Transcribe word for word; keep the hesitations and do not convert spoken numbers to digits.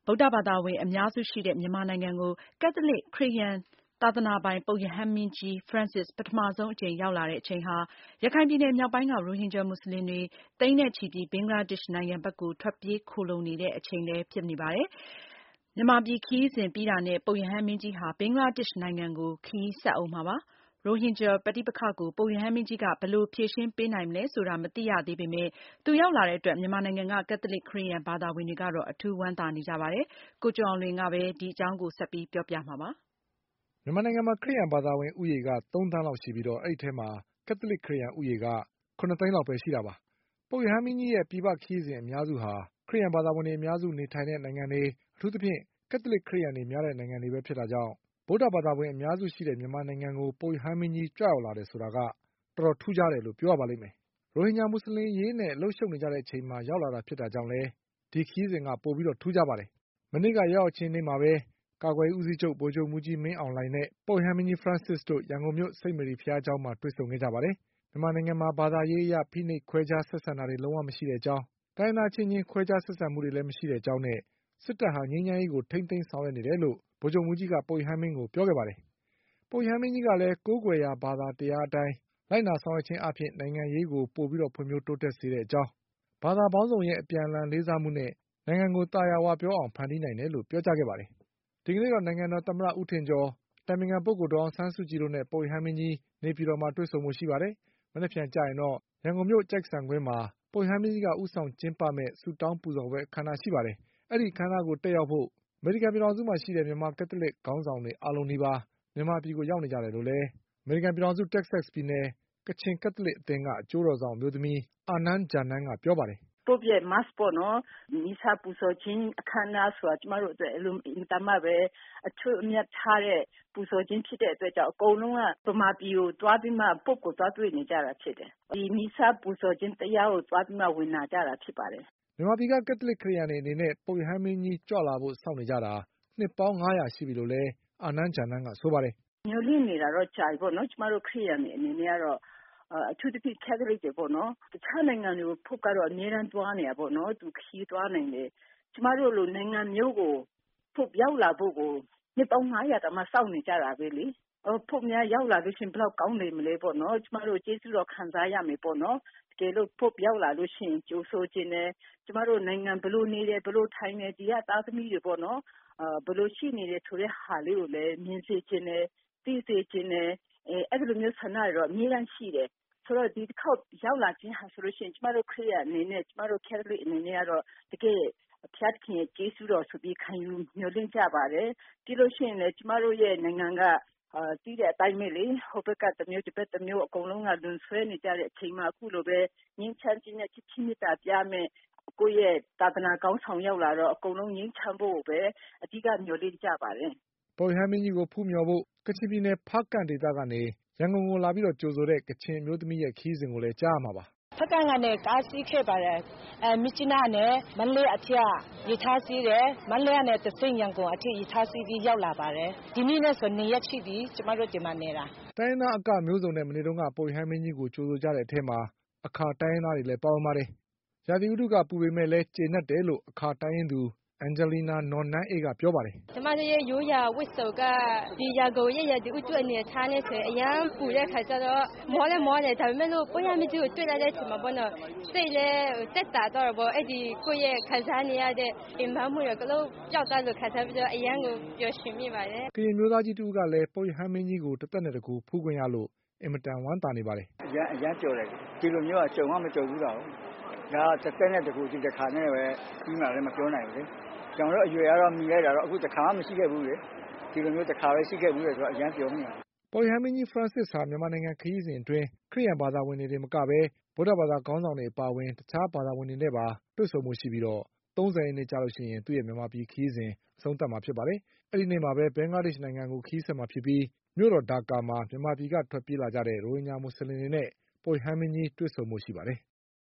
ဗုဒ္ဓဘာသာဝင်အများစုရှိတဲ့မြန်မာနိုင်ငံကို ကက်သလစ်ခရစ်ယာန်သာသနာပိုင် ပုပ်ရဟန်းမင်းကြီး Francis ပထမဆုံးအကြိမ်ရောက်လာတဲ့အချိန်ဟာ ရခိုင်ပြည်နယ်မြောက်ပိုင်းက ရိုဟင်ဂျာမွတ်စလင်တွေ သိန်းနဲ့ချီပြီး ဘင်္ဂလားဒေ့ရှ်နိုင်ငံဘက်ကို ထွက်ပြေးခိုလှုံနေတဲ့အချိန်လည်းဖြစ်နေပါတယ်။ မြန်မာပြည်ခရီးစဉ်ပြီးတာနဲ့ ပုပ်ရဟန်းမင်းကြီးဟာ ဘင်္ဂလားဒေ့ရှ်နိုင်ငံကို ခရီးဆက်ဦးမှာပါ။ ရိုဟင်ဂျာပဋိပက္ခကို ပုပ်ရဟန်းမင်းကြီးက ဘယ်လိုဖြေရှင်းပေးနိုင်မလဲဆိုတာ မသိရသေးပေမယ့် သူရောက်လာတဲ့အတွက် မြန်မာနိုင်ငံက ကက်သလစ်ခရစ်ယာန်ဘာသာဝင်တွေကတော့ အထူးဝမ်းသာနေကြပါတယ်။ ကိုကျော်အောင်လွင်က ဒီအကြောင်းဆက်ပြီးပြောပြပါလိမ့်မယ်။ မြန်မာနိုင်ငံမှာ ခရစ်ယာန်ဘာသာဝင်ဦးရေက သုံးသန်းလောက်ရှိပြီး အဲဒီအထဲမှာ ကက်သလစ်ခရစ်ယာန်ဦးရေက ၇ သိန်းလောက်ပဲရှိတာပါ။ ပုပ်ရဟန်းမင်းကြီးရဲ့ ပြည်ပခရီးစဉ်အများစုဟာ ခရစ်ယာန်ဘာသာဝင်တွေအများစုနေထိုင်တဲ့နိုင်ငံတွေ အထူးသဖြင့် ကက်သလစ်ခရစ်ယာန်တွေများတဲ့နိုင်ငံတွေပဲဖြစ်တာကြောင့် ဗုဒ္ဓဘာသာဝင်အများစုရှိတဲ့မြန်မာနိုင်ငံကို ပုပ်ရဟန်းမင်းကြီးကြွရောက်လာတယ်ဆိုတာက တော်တော်ထူးခြားတယ်လို့ပြောရပါလိမ့်မယ်။ ရိုဟင်ဂျာမွတ်စလင်အရေးနဲ့ အလုပ်ရှုပ်နေကြတဲ့အချိန်မှာရောက်လာတာဖြစ်တာကြောင့်လည်း ဒီခရီးစဉ်ကပိုပြီးထူးခြားပါတယ်။ မနေ့ကရောက်ရောက်ချင်းနေ့မှာပဲ ကာကွယ်ရေးဦးစီးချုပ် ဗိုလ်ချုပ်မှူးကြီးမင်းအောင်လှိုင်နဲ့ ပုပ်ရဟန်းမင်းကြီး Francis တို့ ရန်ကုန်မြို့ စိန့်မေရီဘုရားကျောင်းမှာတွေ့ဆုံခဲ့ကြပါတယ်။ မြန်မာနိုင်ငံမှာ ဘာသာရေးအရ ဖိနှိပ်ခွဲခြားဆက်ဆံတာတွေလုံးဝမရှိတဲ့အကြောင်း၊ တိုင်းရင်းသားအချင်းချင်း ခွဲခြားဆက်ဆံမှုတွေလည်းမရှိတဲ့အကြောင်းနဲ့ စစ်တပ်ဟာ ငြိမ်းချမ်းရေးကို ထိန်းသိမ်းဆောင်ရွက်နေတယ်လို့ ဗိုလ်ချုပ်မှူးကြီးက ပုပ်ရဟန်းမင်းကိုပြောခဲ့ပါတယ်။ ပုပ်ရဟန်းမင်းကြီးကလည်း ကိုးကွယ်ရာဘာသာတရားအတိုင်း လိုက်နာဆောင်ရွက်ခြင်းအားဖြင့် နိုင်ငံရေးကိုပိုပြီးဖွံ့ဖြိုးတိုးတက်စေတဲ့အကြောင်း၊ ဘာသာပေါင်းစုံရဲ့အပြန်အလှန်လေးစားမှုနဲ့ နိုင်ငံကိုသာယာဝပြောအောင်ဖန်တီးနိုင်တယ်လို့ပြောကြားခဲ့ပါတယ်။ ဒီကနေ့တော့ နိုင်ငံတော်သမ္မတဦးထင်ကျော်၊ အတိုင်ပင်ခံပုဂ္ဂိုလ်ဒေါ်အောင်ဆန်းစုကြည်တို့နဲ့ ပုပ်ရဟန်းမင်းကြီး နေပြည်တော်မှာတွေ့ဆုံဖို့ရှိပါတယ်။ မနက်ဖြန်ကျရင်တော့ ရန်ကုန်မြို့ Jackson ကွင်းမှာ ပုပ်ရဟန်းမင်းကြီးက ဦးဆောင်ကျင်းပမယ့် ဆုတောင်းပူဇော်ပွဲအခမ်းအနားရှိပါတယ်။ အဲဒီအခမ်းအနားကိုတက်ရောက်ဖို့ အမေရိကန်ပြည်ထောင်စုမှာရှိတဲ့ မြန်မာကက်သလစ်ခေါင်းဆောင်တွေအားလုံးနီးပါး မြန်မာပြည်ကိုရောက်နေကြတယ်လို့လည်း အမေရိကန်ပြည်ထောင်စု တက္ကဆက်ပြည်နယ် ကချင်ကက်သလစ်အသင်းက အကျိုးတော်ဆောင်အမျိုးသမီး အာနန်းဂျာနန်းကပြောပါတယ်။ "Pope ရဲ့ Mass ပေါ့နော် မီးစာပူဇော်ခြင်းအခမ်းအနားဆိုတာ ကျမတို့အတွက်အင်မတန်မှပဲ အထွတ်အမြတ်ထားတဲ့ ပူဇော်ခြင်းဖြစ်တဲ့အတွက်ကြောင့် အကုန်လုံးက ဗမာပြည်ကိုသွားပြီးမှ Pope ကိုသွားတွေ့နေကြတာဖြစ်တယ်။ ဒီမီးစာပူဇော်ခြင်းတရားကိုသွားပြီးမှ ဝင်နာကြတာဖြစ်ပါတယ်။ " မြန်မာပြည်က ကက်သလစ်ခရစ်ယာန်တွေအနေနဲ့ ပုပ်ရဟန်းမင်းကြီးကြွလာဖို့စောင့်နေကြတာ နှစ်ပေါင်းငါးရာရှိပြီလို့လည်း အာနန်းဂျာနန်းကဆိုပါတယ်။ "မျှော်လင့်နေတာတော့ကြာပြီပေါ့နော် ကျမတို့ခရစ်ယာန်တွေအနေနဲ့ကတော့ အထူးသဖြင့် Catholic တွေပေါ့နော် တခြားနိုင်ငံတွေကို Pope ကတော့အမြဲတမ်းသွားနေတာပေါ့နော် သူခရီးသွားနိုင်တယ်။ ကျမတို့လိုနိုင်ငံမျိုးကို Pope ရောက်လာဖို့ကို နှစ်ပေါင်းငါးရာတောင်မှစောင့်နေကြတာပဲလေ။ Pope များရောက်လာရင် ဘယ်လောက်ကောင်းမလဲပေါ့နော် ကျမတို့ကျေးဇူးတော်ခံစားရမယ်ပေါ့နော်။ တကယ်လို့ Pope ရောက်လာရင် ကြိုဆိုချင်တယ်။ ကျမတို့နိုင်ငံဘယ်လိုနေတယ် ဘယ်လိုထိုင်တယ် ဒီကသားသမီးတွေပေါ့နော် ဘယ်လိုရှိနေတယ်ဆိုတဲ့ဟာလေးကိုလည်း မြင်စေချင်တယ်၊ သိစေချင်တယ် အဲဒီလိုမျိုးဆန္ဒတွေတော့အမြဲတမ်းရှိတယ်။ ဆိုတော့ ဒီတခေါက်ရောက်လာခြင်းဟာဆိုရင် ကျမတို့ခရစ်ယာန်အနေနဲ့ ကျမတို့ Catholic အနေနဲ့ကတော့ တကယ့်ဘုရားသခင်ရဲ့ကျေးဇူးတော်ဆိုပြီးခံယူမျှော်လင့်ကြပါတယ်။ ပြီးလို့ရှိရင်လည်း ကျမတို့နိုင်ငံက သိတဲ့အတိုင်းပဲလေ ဟိုဘက်ကတမျိုး ဒီဘက်ကတမျိုး အကုန်လုံးက လွန်ဆွဲနေကြတဲ့အချိန်မှာ အခုလိုပဲ ငြိမ်းချမ်းခြင်းနဲ့ ချစ်ခြင်းမေတ္တာပြမယ့် ကိုယ့်ရဲ့သာသနာခေါင်းဆောင်ရောက်လာတော့ အကုန်လုံးငြိမ်းချမ်းဖို့ကိုပဲ အဓိကမျှော်လင့်ကြပါတယ်။ " ပုပ်ရဟန်းမင်းကြီးကိုဖူးမျှော်ဖို့ ကချင်ပြည်နယ် ဖားကန့်ဒေသကနေ ရန်ကုန်ကိုလာပြီးကြိုဆိုတဲ့ ကချင်အမျိုးသမီးရဲ့ခရီးစဉ်ကိုလည်းကြားရမှာပါ။ "ဖားကန့်ကနေ ကားစီးခဲ့ပါတယ်။ မြစ်ကြီးနားကနေ မန္တလေးအထိက ရထားစီးတယ်။ မန္တလေးကနေတဆင့် ရန်ကုန်အထိ ရထားစီးပြီးရောက်လာပါတယ်။ ဒီနေ့နဲ့ဆိုနှစ်ရက်ရှိပြီ ကျမတို့ဒီမှာနေတာ။ " တိုင်းရင်းသားအကမျိုးစုံနဲ့ မနေ့က ပုပ်ရဟန်းမင်းကြီးကိုကြိုဆိုကြတဲ့အထဲမှာ အခါတိုင်းရင်းသားတွေလည်းပါဝင်ပါတယ်။ ရာသီဥတုကပူပေမဲ့လည်း ကျေနပ်တယ်လို့ အခါတိုင်းရင်းသူ အန်ဂျလီနာနော်နန်းအေးကပြောပါတယ်။ "ကျမတို့ရဲ့ရိုးရာဝတ်စုံက ဒီရန်ကုန်ရဲ့ရာသီဥတုအနေအထားနဲ့ဆိုရင် အရမ်းပူတဲ့အခါကျတော့ မောလည်းမောတယ် ဒါပေမဲ့လို့ ပုပ်ရဟန်းမင်းကြီးကိုတွေ့လိုက်တဲ့အချိန်မှာပေါ့နော် စိတ်လည်းသက်သာသွားတာပေါ့ အဲဒီကိုယ့်ရဲ့ခံစားနေရတဲ့ ပင်ပန်းမှုတွေအကုန်လုံးပျောက်သွားသလိုခံစားပြီးတော့ အရမ်းကိုပျော်ရွှင်မိပါတယ်။ " ကရင်အမျိုးသားကြီးတဦးကလည်း ပုပ်ရဟန်းမင်းကြီးကို တသက်နဲ့တကိုယ်ဖူးခွင့်ရလို့ အင်မတန်ဝမ်းသာနေပါတယ်။ "အရမ်းအရမ်းပျော်တယ် ဒီလိုမျိုးကကြုံမှမကြုံဖူးတာကို ဒါကတသက်နဲ့တကိုယ်ဒီတခါနဲ့ပဲပြီးမှာလည်းမပြောနိုင်ဘူးလေ။ ကျနော်တို့အရွယ်ကတော့မီလိုက်တာတော့ အခုတခါမှမရှိခဲ့ဘူးလေ ဒီလိုမျိုးတခါပဲရှိခဲ့ဘူးတယ်ဆိုတော့ အရမ်းပျော်မိတယ်။ " ပုပ်ရဟန်းမင်းကြီး Francis ဟာ မြန်မာနိုင်ငံခရီးစဉ်အတွင်း ခရစ်ယာန်ဘာသာဝင်တွေတင်မကပဲ ဗုဒ္ဓဘာသာခေါင်းဆောင်တွေအပါအဝင် တခြားဘာသာဝင်တွေနဲ့ပါတွေ့ဆုံဖို့ရှိပြီး ၃၀ရက်နေ့ကျရင် သူ့ရဲ့မြန်မာပြည်ခရီးစဉ်အဆုံးသတ်မှာဖြစ်ပါတယ်။ အဲဒီနေ့မှာပဲ ဘင်္ဂလားဒေ့ရှ်နိုင်ငံကိုခရီးဆက်မှာဖြစ်ပြီး မြို့တော်ဒါကာမှာ မြန်မာပြည်ကထွက်ပြေးလာကြတဲ့ ရိုဟင်ဂျာမွတ်စလင်တွေနဲ့ ပုပ်ရဟန်းမင်းကြီးတွေ့ဆုံဖို့ရှိပါတယ်